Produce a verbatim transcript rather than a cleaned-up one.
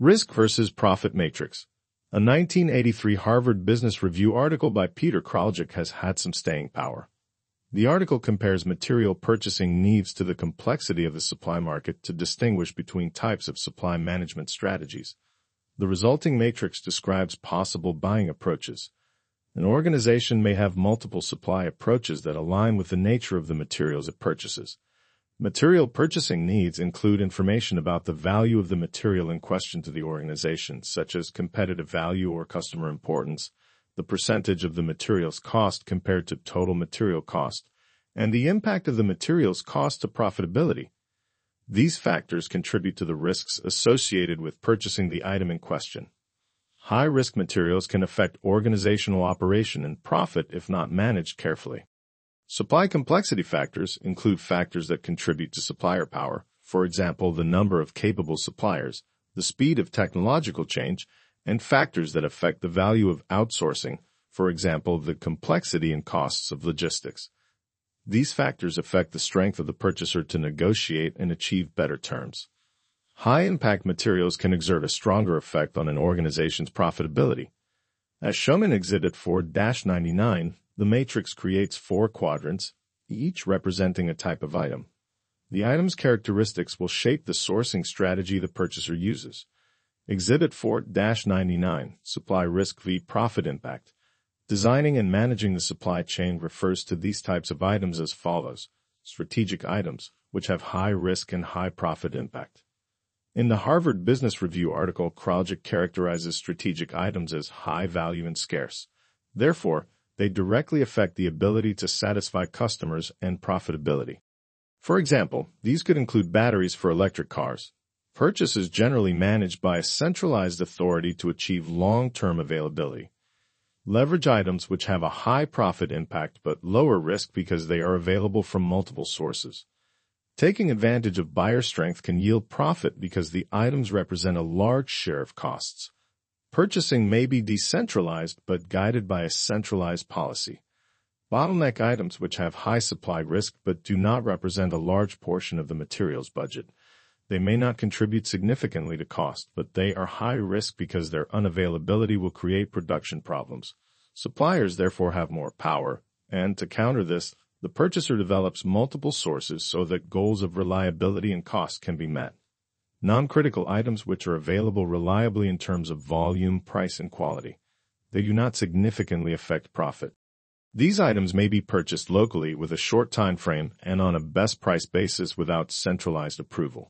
Risk versus Profit Matrix. A nineteen eighty-three Harvard Business Review article by Peter Kraljic has had some staying power. The article compares material purchasing needs to the complexity of the supply market to distinguish between types of supply management strategies. The resulting matrix describes possible buying approaches. An organization may have multiple supply approaches that align with the nature of the materials it purchases. Material purchasing needs include information about the value of the material in question to the organization, such as competitive value or customer importance, the percentage of the material's cost compared to total material cost, and the impact of the material's cost to profitability. These factors contribute to the risks associated with purchasing the item in question. High-risk materials can affect organizational operation and profit if not managed carefully. Supply complexity factors include factors that contribute to supplier power, for example, the number of capable suppliers, the speed of technological change, and factors that affect the value of outsourcing, for example, the complexity and costs of logistics. These factors affect the strength of the purchaser to negotiate and achieve better terms. High-impact materials can exert a stronger effect on an organization's profitability. As shown in Exhibit four dash ninety-nine, the matrix creates four quadrants, each representing a type of item. The item's characteristics will shape the sourcing strategy the purchaser uses. Exhibit four dash ninety-nine, Supply Risk v. Profit Impact. Designing and managing the supply chain refers to these types of items as follows: strategic items, which have high risk and high profit impact. In the Harvard Business Review article, Kraljic characterizes strategic items as high value and scarce. Therefore, they directly affect the ability to satisfy customers and profitability. For example, these could include batteries for electric cars. Purchase is generally managed by a centralized authority to achieve long-term availability. Leverage items which have a high profit impact but lower risk because they are available from multiple sources. Taking advantage of buyer strength can yield profit because the items represent a large share of costs. Purchasing may be decentralized but guided by a centralized policy. Bottleneck items which have high supply risk but do not represent a large portion of the materials budget. They may not contribute significantly to cost, but they are high risk because their unavailability will create production problems. Suppliers therefore have more power, and to counter this, the purchaser develops multiple sources so that goals of reliability and cost can be met. Non-critical items which are available reliably in terms of volume, price, and quality. They do not significantly affect profit. These items may be purchased locally with a short time frame and on a best price basis without centralized approval.